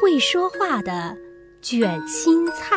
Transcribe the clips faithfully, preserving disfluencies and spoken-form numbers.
会说话的卷心菜。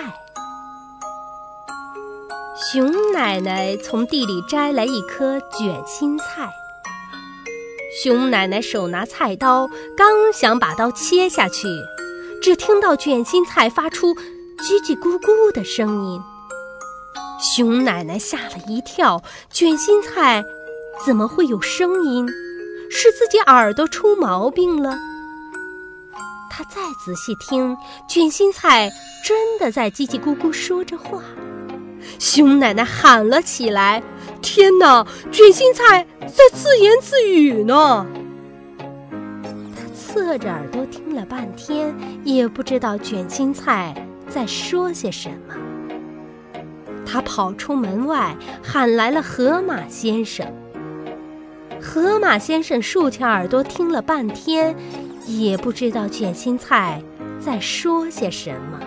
熊奶奶从地里摘来一颗卷心菜，熊奶奶手拿菜刀，刚想把刀切下去，只听到卷心菜发出叽叽咕咕的声音。熊奶奶吓了一跳，卷心菜怎么会有声音？是自己耳朵出毛病了？她再仔细听，卷心菜真的在叽叽咕咕说着话。熊奶奶喊了起来：天哪，卷心菜在自言自语呢！她侧着耳朵听了半天，也不知道卷心菜在说些什么。她跑出门外，喊来了河马先生。河马先生竖起耳朵听了半天，也不知道卷心菜在说些什么。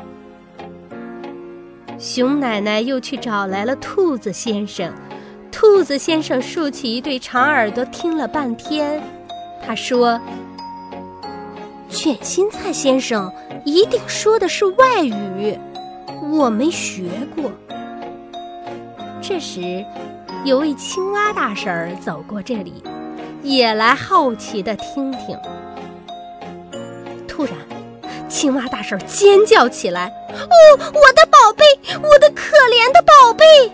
熊奶奶又去找来了兔子先生，兔子先生竖起一对长耳朵听了半天，他说：卷心菜先生一定说的是外语，我没学过。这时有位青蛙大婶儿走过这里，也来好奇地听听。突然青蛙大婶儿尖叫起来：哦，我的宝贝，我的可怜的宝贝！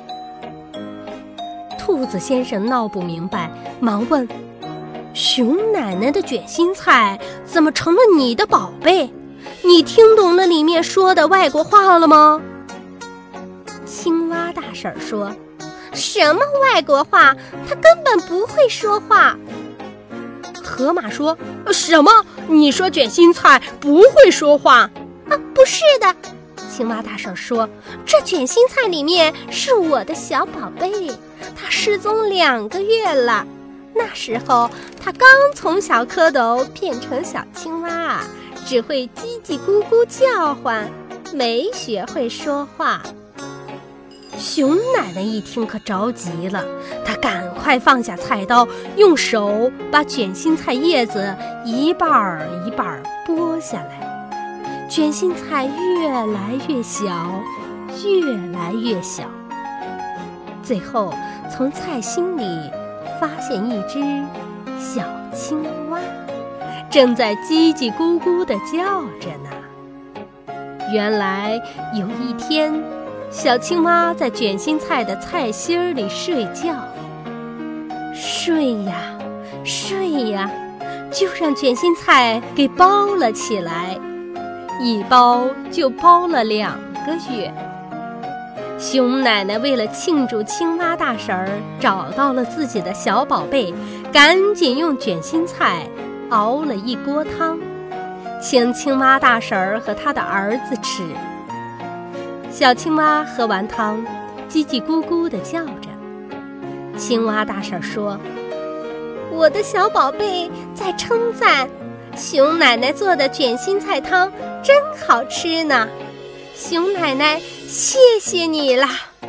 兔子先生闹不明白，忙问：熊奶奶的卷心菜怎么成了你的宝贝？你听懂了里面说的外国话了吗？青蛙大婶儿说：什么外国话？他根本不会说话。河马说：什么？你说卷心菜不会说话？啊，不是的。青蛙大婶说：这卷心菜里面是我的小宝贝，它失踪两个月了。那时候它刚从小蝌蚪变成小青蛙，只会叽叽咕咕叫唤，没学会说话。熊奶奶一听可着急了，她赶快放下菜刀，用手把卷心菜叶子一半儿一半儿剥下来。卷心菜越来越小，越来越小，最后从菜心里发现一只小青蛙，正在叽叽咕咕地叫着呢。原来有一天，小青蛙在卷心菜的菜心儿里睡觉，睡呀睡呀，就让卷心菜给包了起来，一包就包了两个月。熊奶奶为了庆祝青蛙大婶儿找到了自己的小宝贝，赶紧用卷心菜熬了一锅汤，请青蛙大婶儿和她的儿子吃。小青蛙喝完汤，叽叽咕咕地叫着。青蛙大婶说：我的小宝贝在称赞熊奶奶做的卷心菜汤真好吃呢，熊奶奶谢谢你啦。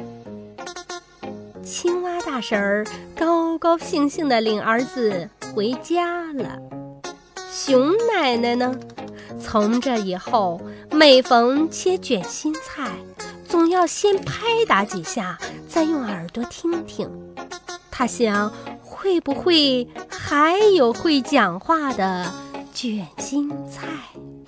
青蛙大婶儿高高兴兴地领儿子回家了。熊奶奶呢，从这以后每逢切卷心菜，总要先拍打几下，再用耳朵听听。他想，会不会还有会讲话的卷心菜？